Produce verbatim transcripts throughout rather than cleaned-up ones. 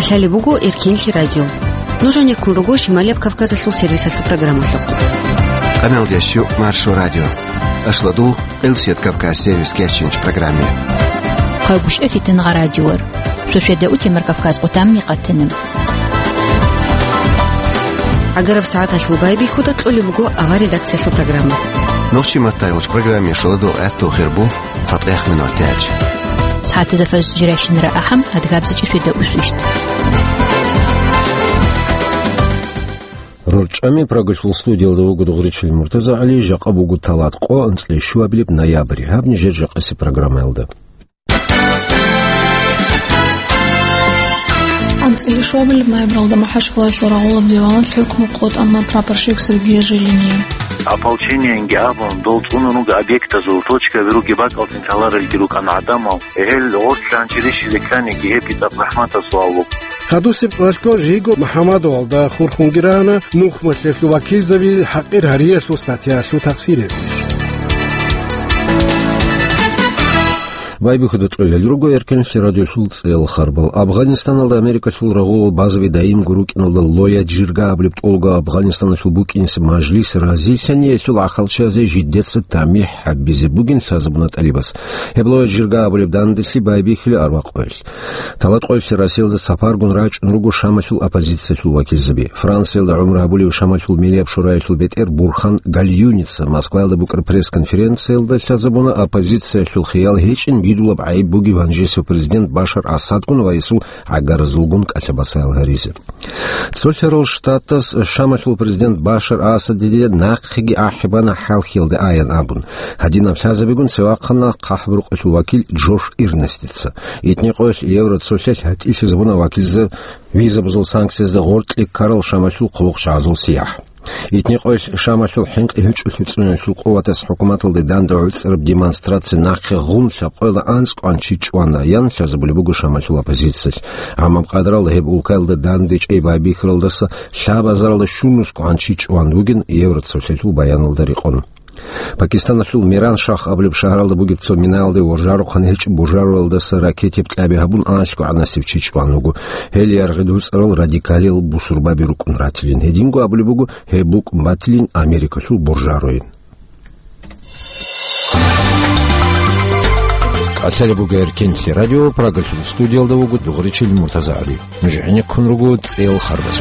Касали бугу Иркинли радио. Нужен кулругу Шималев Кавказа сул сервиса су программа локу. Канал Ящу Маршу радио. Ашладу Элсет Кавказ сервис кетчинч программе. Хагуш эфитен радиор. Шушеда утимер Кавказ утамми каттенем. Агаров саат ашлубай бихуда тлули бугу ава редакция су программа. Нохчи матайлыч программе шладу этто хербу сатрех минутяч. ساعات زفاز جراشن رأحم هتجابز تشويدا وسويشت. رجعمي براغشل студия довгоду гричил Муртаза Али жaqabugu talatqo анцле шуаблиб ноябрь хабни жержaqasi программа элда. анцле шуаблиб ноябрь махаш класс рагулов диван хукм код анна прапорщик Сергей Желинин. Ополчение Ингиабон долтунунуга объекта золоточка вируги бакалтин талар элгиру канадамал эхел ортлан чириши лекани гепита рахмата суалу حدوث باشگاه جیگو محمد والده خورخونگیرانه نوخ مطلق وکیل زوی حقیر هریش و ستاتیاش و تقصیره Вайби ходит роли другой эркенси радиошул цел харбал. Афганистан алда Америка шул рагул базовый даим гурукин алда лоя джирга облепт Олга Афганистана шул букинси мажлис разишание шул ахалчазе жиддетсы тамих хаббизи бугин шазабунат алибас. Эблоя джирга облепт дандельси байби хили арвак ойл. Талат ойси расилда сапар гун рач нругу шама шул оппозиция шул вакил заби. Франция алда умра абули шама шул милиаб шурай шул бетер Бурхан Гальюница. Москва алда букр пресс-конференция алда шазабуна оппозиция шул хиял хечин Гидулаб Айб Буги Ванжесу президент Башар Асад кун вайсу агарзулгун качабаса алгаризе. Цольферол штатас шамашул президент Башар Асад диде нақхиги ахибана халхилде аян абун. Хадина фазабигун севақхана қахбрук шу вакил Джош Ирнестица. Етне қойш евро цольфеш хатиши забуна вакилзе виза бузул санкциясда ғортлик Карл шамашул құлуқ шазул сиях. Итни қойш шамашул хинқ ихуч үлхуцуна шул қуатас хукуматылды данды үлціріп демонстрация нақхи ғун шапқойла анск анчичуана ян шазабули бугу шамашул оппозиция. Амам қадралды хеб улкайлды дандыч эйбай бихрылдысы шабазаралды шунуску анчичуан бугин евроцошешул баянылды риқон. Пакистан шул Миран шах облеп шахралды бугип цо миналды ожару ханеч бужаралды с ракетеп тлабихабун анашку анасивчичванугу хели аргидус рол радикалил бусурбаби рукун ратилин хедингу облебугу хебук батлин Америка шул буржаруин. Касали буга эркенси радио прогашил студиялда бугу дугричил Муртаза Али. Жени кунругу цел харбазок.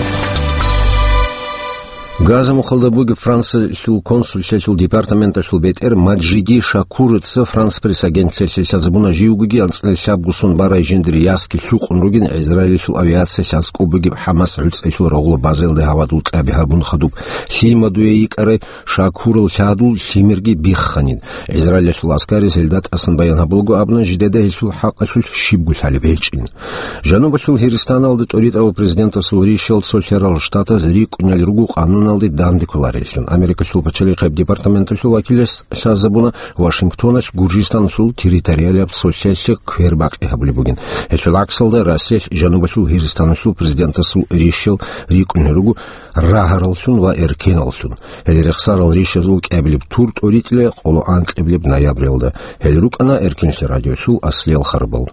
Газам ухалда буги Франция шул консул шул департамента шул бетер Маджиди Шакурыца Франц пресс-агент шул забуна жиугуги анцле шабгусон барай жендри яски шуқун ругин Израиль шул авиация шаску буги Хамас улц шул рагула базелде хавадул табихабун хадуб шимадуе икаре Шакурл шадул шимирги бихханин Израиль шул аскари солдат асан баян хабулгу абна жидеде шул хаққа шул шибгул халибечин Жануба шул Хиристан алды торитал президента Сури шул Сольферал штата зрик унял ругу канун алды данды куларишун. Америка шул пачали кайб департамента шул вакилес шазабуна Вашингтона Гуржистан шул территориалия социальщик квербак эхабли бугин. Эшул аксалда Россия Жануба шул Хиристан шул президента сул решил рикунеругу рагарал шун ва эркенал шун. Элерехсарал решил кэблиб турт орителе қолу анклеблиб ноябрелда. Элерук ана эркенши радио шул аслел харбал.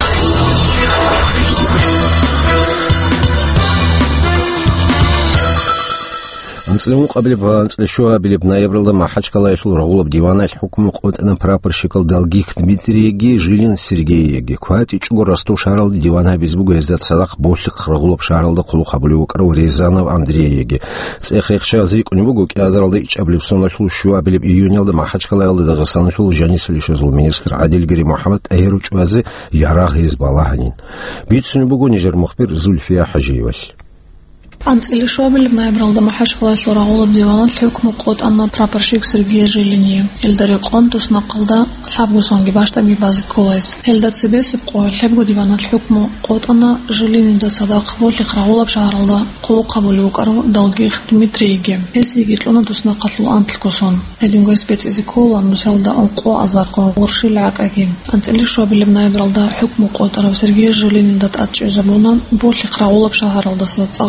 Анцлему قبل анцлешуа билиб ноябрьда махачкала шул рагулов дивана хукм қотана прапорщикал Долгих Дмитрий Жилин Сергей Геквати чугу расту шарал дивана безбугу ездат садақ бошлық рагулов шаралды құлу қабылу қыру Резанов Андрей Еге. Цехрекша зик унибугу кязаралды ич аблипсона шул шуа билиб июнялды махачкала ялды Дағыстан шул Жанис Лишезул министр Адилгири Мухаммад Айруч вазы ярах избалаханин. Битсунибугу нижер мухбир Зульфия Хажиеваш. анцле шуаблиб ноябрь махаш класс рагулов диван хукм код анна прапорщик Сергей Желинин элдари контус нақалда шабгусонги башта ми баз колайс элда цбс қой хабгу диван хукм код анна Желинин да садақ волих рагулов шааралда қулу қабулу қару Долгих Дмитрийге эсиги тлона тус нақатлу антлкосон элинго специзикола нусалда онқо азарко горшилак аги анцле шуаблиб ноябрьда хукм код арав Сергей Желинин да атчу забуна волих рагулов шааралда сацалко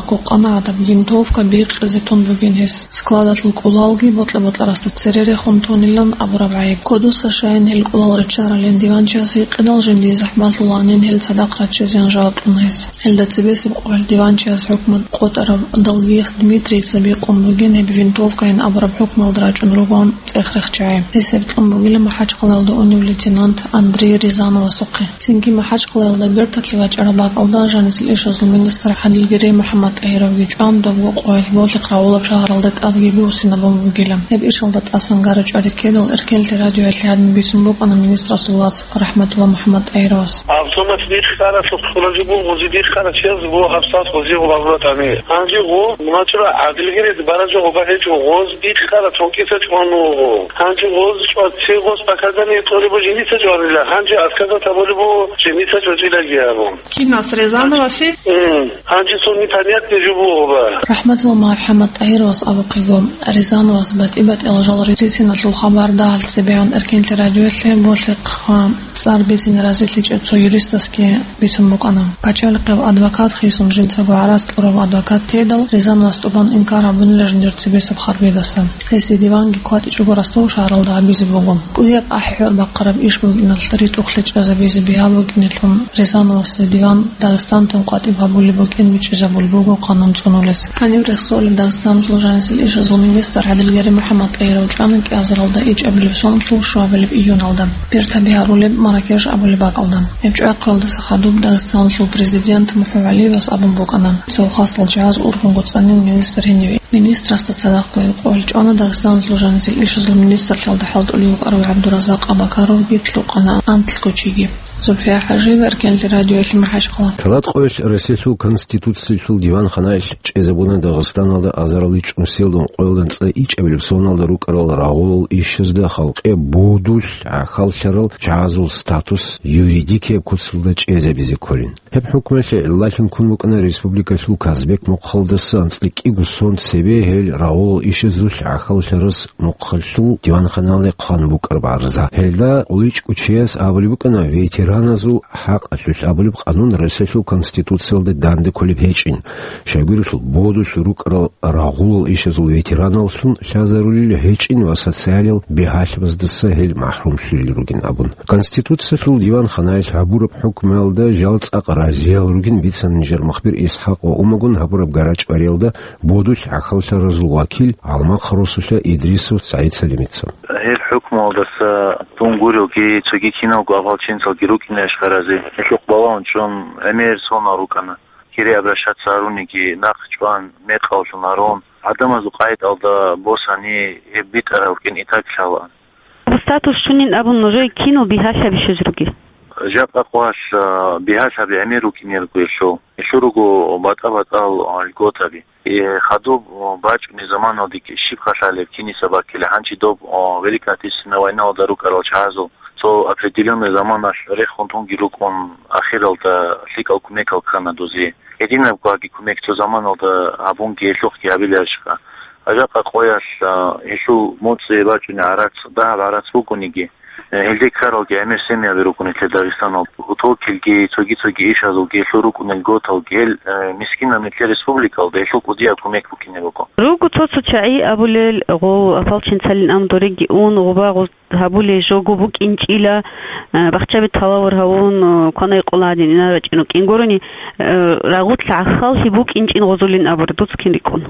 надо винтовка бик зетон бугенес складат лукулалги ботле ботларастат серере хунтонилан абурабай кодуса шайн хел кулал ричарален диванчаси qidal jindi zahmatulanin hel sadaqrat chezyan jawabunais hel datsibes qol divanchas hukm qotar dalgih Dmitriy sabiqum bugene винтовка ин абураб hukm udrachun rugon tsexrexchay resept qambugile mahaj qalalda uni лейтенант Андрей Рязанова суқи синки mahaj qalalda bertatliwach arabak aldan janis ishazul minister Hadilgiri Muhammad Ayrovich amdovgo qoil bolik rawlab shaharaldat adgibi usinabam bugilem hep ishaldat asangarach arikedal erkelti radio atladin bisumbu ana ministr Rasulullah rahmatullah Muhammad Ayros автомат дит хара сухраji bu gozidi khara chez bu hafsat gozi gobrat ami anji go munachra Adilgiri barajo gobahech goz dit khara tonkisa chonu anji goz shot se goz pakadani tori bu jinisa jorila anji askaza taboli bu jinisa jojila giabo kinas Rязанова si anji soni taniyat nejubu ba rahmatullah Muhammad Ayros abuqigom Rязанова bat ibat eljal ritina shul khabar dal sebian erkelti radio atlen bolik sar besin razitlich etso юристовски бисумбук ана пачалqev advokat khisun jinsa baras qurov advokat tedal Rязанова ступан инкара bunlejner tsibesab kharbedasa hesi divangi kwati chugorastov sharalda bizibogom kuyab ahyor baqarab ishbug inaltarit ukhlich azabizi bihabug inelhum Rязанова divan Dagestan ton kwati babulibog in michizabulbogo qanun tsunules hanim resol Dagestan служанsil ishazul minister Hadilgiri Muhammad Ayrovich amanki azralda ich ablibson shu shuabilib iyunalda pertabiharulib Marrakesh abulibak aldam Епчуа qaldı saxadub Dagestan shu prezident Muhawali vas abunbuk anan so xasal jaz urgun gotsanin minister hinvi ministr statsada qo'yib qo'yilch ona Dagestan служанsil ishazul minister qaldı hald ulug Arwa Abdurazaq Abakarov bitluq ana antl kochigi Zülfiya Hajiyeva erkenli radio mahaj qala. Talat qo'yish Rossiya konstitutsiya divan xanay ch'ezabuna Dagestan alda azarlich useldon qo'yildan tsa ich abilib sonalda ruqaral rag'ul ishizda xalqe bodus xalsharal jazul status yuridike kutsilda ch'ezabizi korin. Hep hükümeti Allah'ın kunlukuna Respublika sul Kazbek muqaldası anslik iguson sebe hel rag'ul ishizul xalsharas muqalsul divan xanali qanbuk arbarza. Helda ulich uchias abilibukana veter Раназу хақ асус абулиб қанун Россия конституциялда данды колиб хечин. Шагирусул бодус руқрал рағул ишазул ветераналсун шазарулил хечин ва социалил бехашбаздысы хел махрум сүлругин абун. Конституциялсул диван ханайш хабураб хукмалда жалцақ разиал ругин вице-министр махбир Исхақ ва умагун хабураб гарач варелда бодус ахалша разул вакил Алмақ Хрусуша Идрисов Саид Салимитсон. Hüküm oldası Tunguryo ki çöki kinav gavalçin sal girukine şkarazi ekluk balan çon emir sona rukana kiri abraşat saruni ki nakçban mekhavşun aron adamazı kayıt alda bosani bit aravkin itak şalan Status şunin abun nojoy kino bihasha bishuzrugi Jab aqwash bihasha bi emiru kinirgu yesho yeshurugu bata batal algotabi خدوب باج من زمان ودیک شیب خشاله کینی سبا کله هنچی دوب ولیکاتیس نواینا دارو کرال چازو تو اپریدیلون زمان اش رخ خونتون گیرو کن اخیر التا لیکال کمکال کنه دوزی ادینه بگاگی کمک تو زمان التا ابون گیلوخ کی ابیلشکا اجاق قویش هشو موتسی باجو نعرات ده عرات بکنیگی هلدی کارال که امیر سمیه برو کنه که داغستان تو کلگی توگی توگی ایش از اوگی شروع کنه گوتال گل مسکین امنیتی رسپوبلیکال ده شو کدیا کمک بکنه بکن روگو تو تو چایی ابولیل غو افالچین سالین ام دورگی اون غوبا غو هبولی جوگو بک اینچ ایلا بخچه به تلاور هون کنه قلادین اینا بچینو کینگورونی راغوت لعخال هی بک اینچ این غزولین ابردوت کینی کن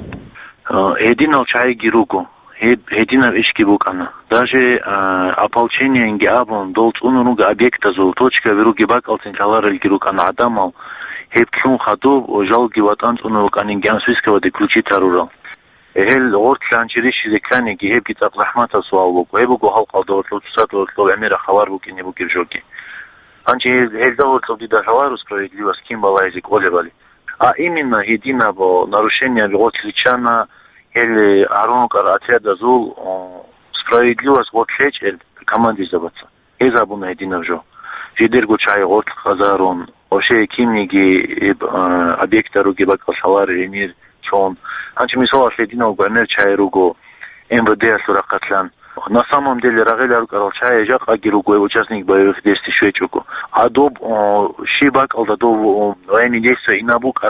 هدین ال چایی گیروگو Hedina ishki bukana. Даже ополчение инги абон долц унунуга объекта зол точка веруги бак алтинчалар элгирукана адамал хепкун хаду жалги ватанц унукан ингян свискава де ключи тарурал. Эхел орт ланчириш зеклани ги хеп гитак рахмата суал буку. Хебу го халк алда ортлу цусат ортлу эмира хавар буки не буки вжоки. Анчи хелда ортлу дида хавару справедливость кимбала язык олевали. А именно Hedina во нарушение отличана или аронкар отряда зул справедливость вот лечь команде забаться. Это было Hedina вжо. Жидер гучай от хазарон, оше кимниги объекта руги бакал шалар эмир чон. Анчи мисала Hedina гомер чай руго МВД суракатлан. На самом деле рагеляр карал чай жак агируго участник боевых действий швечуко. Адоб шибак алдадов военные действия инабук араб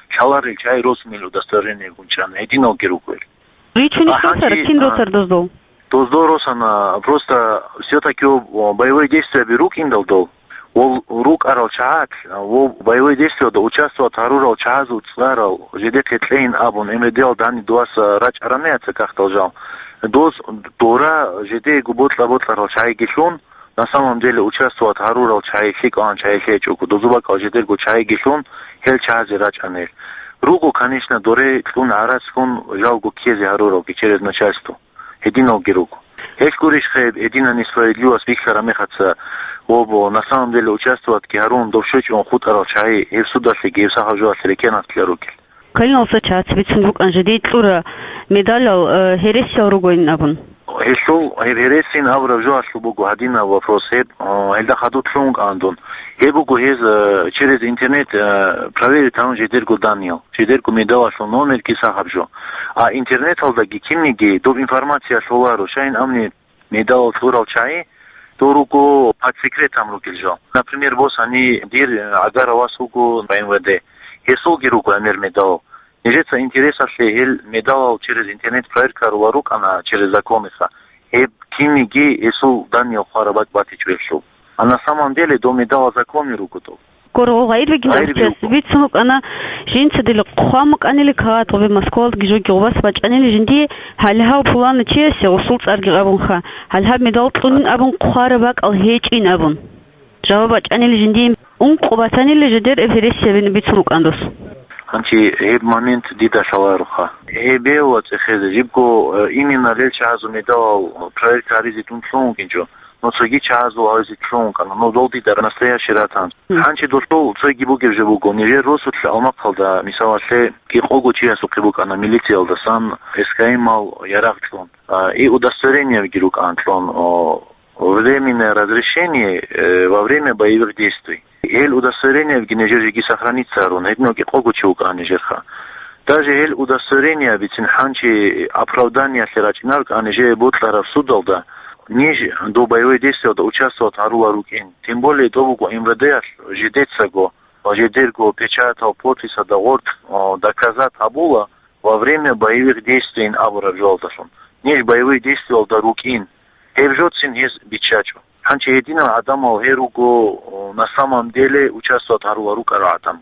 чалар чай росмил удостоверение гунчан едино геруквел. Ричуни хасар киндотар доздол. Доздол росана просто все-таки боевые действия берук индалдол. Ол рук арал чаат, ол боевые действия да участвовать харурал чаазу цларал, жедек етлейн абун, эмедел дани дуас рач аранеяца как толжал. Доз дора жеде губот лабот ларал чай гишлун, на самом деле участвовать харурал чай хик ан чай хечуку, дозубак жедер го чай гишлун, хел чаази рач анел. Руку, конечно, доре тлун арацкун жалгу кези харурал через начальство. Едино гируку. Хешкуриш хеб едина несправедливость виктора мехаца. Обо на самом деле участвовать киарун довшоч он худ арал чай и в судасе гев сахажу асрекенат клярукел. Калинался чац вицундук анжедей тлура медалал хересил ругойн набун. Хешул хересин авра жу аслубугу хадина вопрос хеб элда хадут лунг андон. Хебугу хез через интернет проверить там жедерго данил. Жедерго медал аслу номер ки сахажу. А интернет алдаги кимиги доб информация солару шайн амни медал тлурал чай. Торуку под секретом рукельжо. Например, вот они дир агара васуку в МВД. Хесолги руку амер медал. Нежеца интереса ше хел медал через интернет проверка рук она через законыха. Хеб кимиги эсу данил харабак батич вешул. А на самом деле до медала законы руку то. Коро гайр гинас вицунук ана жинца дил қамк анили кат гове Москва гижо говас бач анили жинди халха план чесе усул царги абунха халха медал тун абун қарабак ал хечин абун жаваб бач анили жинди ун қобатанили ждер эфересевин вицунук андос анчи хеб момент дида шаларуха хебе вот хезе жибко именно леча азу медал проверка ризитун сон гинжо. Но цоги чаазу ази тлонкана, но долди дар настоящий ратан. Ханчи дошол цоги бугев жебуго, неже росут алмак халда, мисала ше ки хогу чиясу кибукана милиция алдасан, СКМ ал ярах тлон. И удостоверение в гирук антлон, временное разрешение во время боевых действий. Эль удостоверение в гинежержиги сохранится рун, едно ки хогу чиука анежерха. Даже эль удостоверение бицин ханчи оправдание слерачинарк анеже бутларов судалда, ниже до боевых действий да участвовать арула рукин. Тем более добуго МВД ждется го, ждерго печатал подписа договор доказать абула во время боевых действий абура жолдашон. Ниже боевых действий да рукин. Эвжотсин из бичачу. Ханчи единого адама херуго на самом деле участвовать арула рука ратам.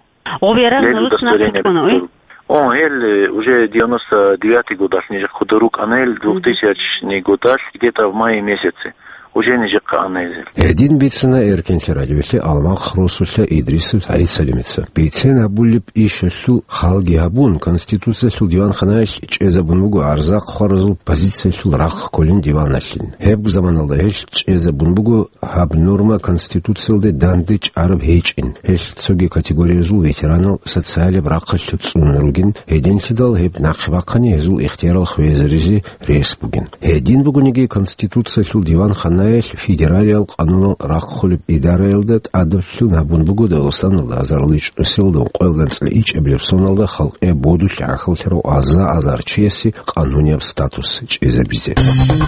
Он эль уже девяносто девятый год, ниже худорук анель двухтысячный год, где-то в мае месяце. Уже ниже канезель. Един бицена эркенче радиосе алмак хросуся Идрисов Саид Салимица. Бицена булип ишесу халги абун конституция сул диван ханаш чезабунбугу арзак хорозул позиция сул рах колин диван ашлин. Хеб заманалда хеш чезабунбугу хаб норма конституциялде дандыч араб хечин. Хеш цоги категория зул ветеранал социали брака шуцунругин. Един сидал хеб нахвакани зул ихтиярал хвезеризи респугин. Един бугуниги конституция сул диван ханаш федералиал канунал раххулип идараэлдэт адапсу набунбугу дагыстаналда азарлыч усилдын qoyылданцлы ич эблепсоналда халк э боду шахылтеру аза азарчеси канунеп статус чезебизе.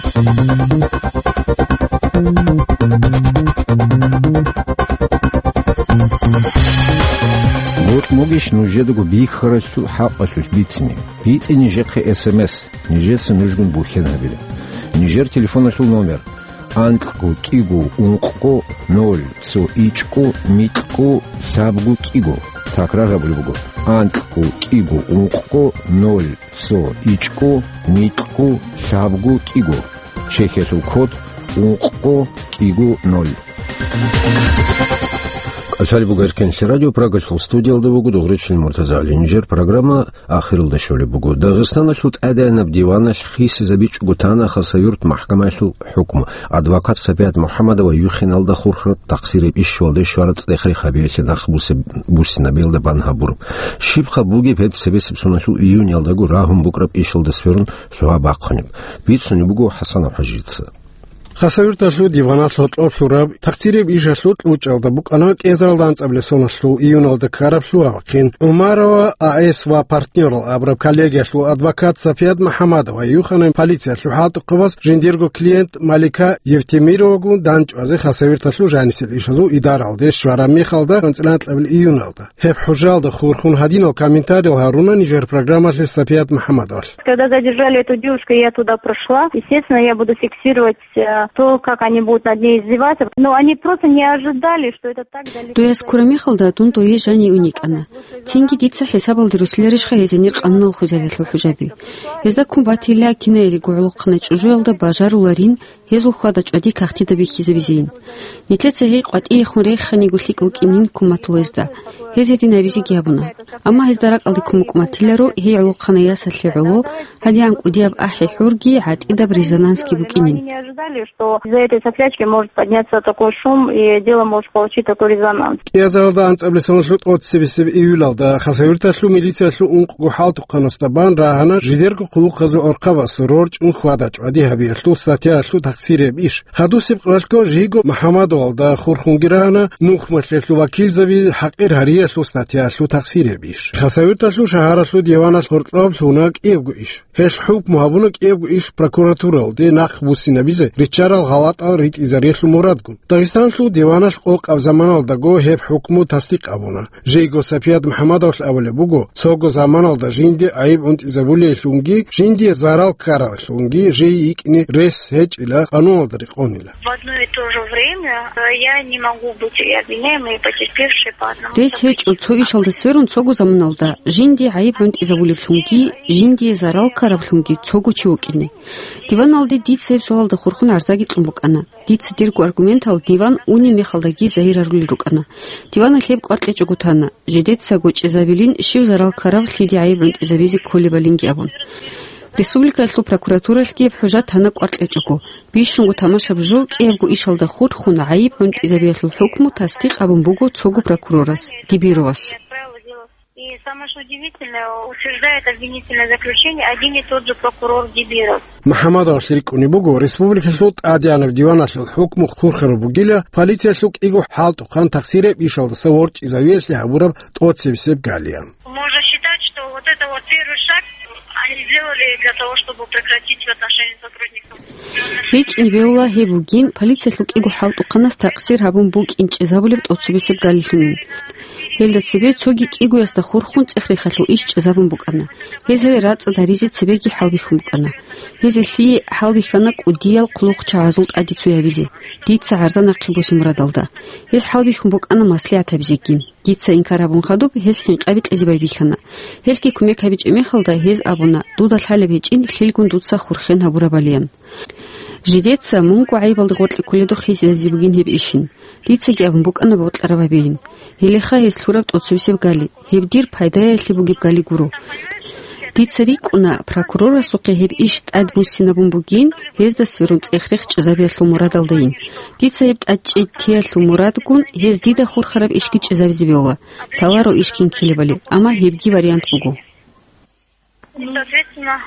Вот могиш нужедугу бихарасу хапасус битсми. Бит и нижекхе смс. Нижецы нужгун бухенабили. Нижер телефона сул номер. Антку кигу унку ноль цо ичку митку сабгу кигу. Так рага блюбгу. Антку кигу унку ноль цо ичку митку сабгу кигу. Чехесу код унку кигу ноль. Асали Бугаркенси радио прогашыл студиялда бугу дугрычыл Муртаза Алинжер программа ахирылда шөлі бугу. Дағыстан ашут әдәніп диванаш хиси забич гутана хасавюрт махкамашу хукму. Адвокат Сапиат Мухаммадова юхиналда хурхрат тақсиреб ишвалды шуарат сдехри хабияхи дақ бусина белда банхабур. Шибха буги пеп себесіп сунашу июнь алдагу рахум букраб ишылды сферун шуа бақханеб. Бит суни бугу Хасанов хажитса. ხასავირთაშლუ დივანაშლუ ტლოფშურაბ თახცირებ იშაშლუ ტლუჭალდა ბუკანა კეზრალდან წაბლესონაშლუ იუნალდა ქარაბშლუ აღქინ უმარავა აესვა პარტნიორ აბრაბ კოლეგიაშლუ ადვოკატ საფიად მაჰამადოვა იუხანა პოლიციაშლუ ჰატყობას ჟენდერგო კლიენტ მალიკა евтемировагу данჭვაზე ხასავირთაშლუ ჟანისელ იშაზუ იდარალდა შვარა მიხალდა კონცლანტლებელ იუნალდა ჰებ ხუჟალდა ხურხუნ ჰადინო комментарио харуна нижер программаше Сафиат Махамадов. Когда задержали эту девушку, я туда прошла. Естественно, я буду фиксировать то, как они будут над ней издеваться. Но они просто не ожидали, что это так далеко. То есть курами халда тун то есть жани уникана. Тинги дитса хисабал дирусилериш хаезенир каннал хузалетлу хужаби. Езда кумбатиля кинели гурлуқна чужуялда бажаруларин езу хада чади кахтида бихизавизин. Нетлеца хей qati xure xani gullik ukinin kumatuezda. Хезети навизи гябуна. Ама хездарак аликум куматилеро хей улуқна ясаллиулу хадиан кудиаб ахи хурги хат ида резонански букинин. Они не ожидали, что из-за этой соплячки может подняться такой шум и дело может получить такой резонанс. Язарда анцаблесоншлут отсебесеб июлалда хасавирташлу милициялу унқгу халту қанастабан раҳана жидергу қулуқ хазу орқава сурорч унхвадач ади хабиялу статьяшлу тақсиреб иш. Хадусиб қашко жиго Махамадовалда хурхунгирана нухмашлу вакилзави хақир харияшлу статьяшлу тақсиреб иш. Хасавирташлу шаҳарашлу диванаш хуртлоб сунак евгу иш. Хеш хукм хабунак евгу иш прокуратуралде нах бусинабизе ричарал галата рит изаришлу мурадгун. Дагестаншлу диванаш қолқ авзаманалдаго хеб хукму тасдиқ абуна. Жиго Сафиат Махамадовш авле буго сого заманалда жинде айб унт изабуле шлунги жинде зарал карал шлунги жи икни рес хеч ила кануалдари қонила. В одно и то же время я не могу быть и обвиняемой, и потерпевшей по одному. Рес хеч уцо ишалда сверун сого заманалда жинде айб унт изабуле шлунги жинде зарал карал шлунги сого чуокини. Диваналде дитсеб суалда хурхун арзаги тлумбукана. Дитсе диргу аргументал диван уни мехалдаги заираргули рукана. Дивана хлеб квартле чугутана. Жидетса гуч изавилин шив зарал карал хиди айбрунт изавизи колибалинги абун. Республика лу прокуратура лгиб хужат хана квартле чугу. Бишунгу тамашабжу киевгу ишалда худ хуна айбрунт изавиятл хукму тастиқ абун бугу цогу прокурорас. Дибировас. И самое что удивительное, утверждает обвинительное заключение один и тот же прокурор Дибиров. Махамадов ширикуни бугу республика суд адианов диванашлу хукму хурхару бугиля полиция сук игу халту хан таксире ишалда саворч изавешли хабураб тотсебсеб галиан. Можно считать, что вот это вот первый шаг они сделали для того, чтобы прекратить в отношении сотрудников. Рич инвеула хебугин полиция сук игу халту ханас таксир хабун буг инч изабулеб тотсебсеб галилунин. Хелда себе цоги кигу яста хурхун цехрихалу иш чазабун букана. Хезеве рац даризи цебеги халбихун букана. Хезесли халбихана кудиял кулуq чаазулт адицу ябизи. Дитса арзана қибуси мурадалда. Хез халбихун букана маслиат абизеким. Дитса инкарабун хадуб хез хинqabit азибайбихана. Хезки кумек хабич эмехалда хез абуна дудал халабичин хилгун дутса хурхен хабурабалиян. Жидетса мунку айбалды готли куледу хизи зибугин хеб ишин. Дитса гявун букана ботларабабиин. Хилиха хез лурабт отсубисев гали. Хебдир пайдая либугиб гали гуру. Дитсарик уна прокурора суқи хеб ишт ад бусинабун бугин хез да сверун цехрих чазабиялу мурадалдаин. Дитса хеб адчи тиялу мурадгун хез дида хурхараб ишки чазавизибиола. Таларо ишкин килибали. Ама хебги вариант бугу. Соответственно,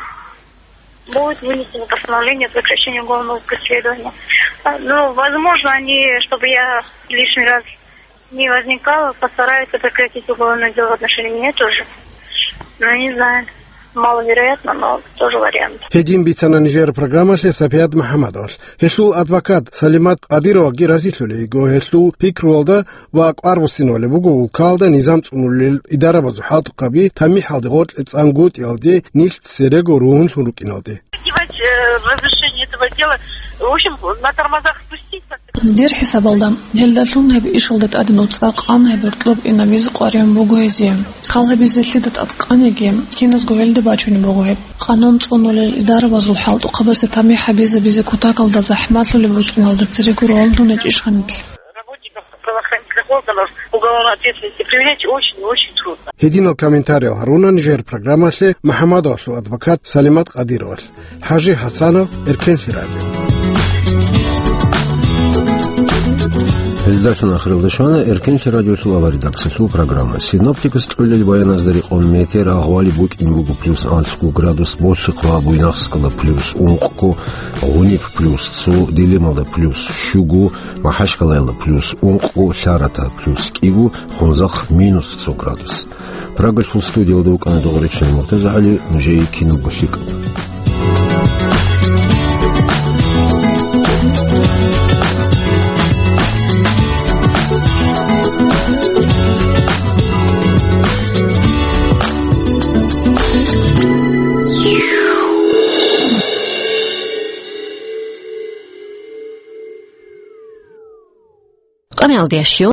будет вынесено постановление о прекращении уголовного преследования. Ну, возможно, они, чтобы я лишний раз не возникала, постараются прекратить уголовное дело в отношении меня тоже. Ну, не знаю. Маловероятно, но тоже вариант. Хедим бицана нижер программаше Сафиат Махамадов. Хешул адвокат Салимат Адирова гиразитлуле го хешул пикролда ва арвусиноле бугу калда низам цунуле идара базухат qabi тами халдгот цангут ялде нихт серего рун шурукиналде. Разрешение этого дела, в общем, на тормозах спустить. Дер хисабалда хелдалун хаб ишолдат аднуцақ ан хабертлоб инавиз қарем бугуэзи. Қалха бизетлидат атқанеги кинас говелде бачуни бугуэб. Қанун цунуле идара базул халт уқабасе тами хабизе бизе кутакалда захматлуле бутиналда церегуру олдунеч ишханитл. Работников правоохранительных органов уголовной ответственности привлечь очень-очень трудно. Хедино комментарио Харуна нижер программаше Махамадов адвокат Салимат Адирова. Хажи Хасанов Эркен Фирадио. Издательно Хрилдышвана Эркинхи радиосулава редакцию программа. Синоптикус тулили баяназдари он метер агвали бук инбугу плюс алтку градус босыква буйнахскала плюс унку гунип плюс цу дилемалда плюс щугу махашкалайла плюс унку шарата плюс кигу хунзах минус цу градус. Прогольфул студия удовукана доғыречный Муртаза-Али мужей кинобухик. Камел Дешью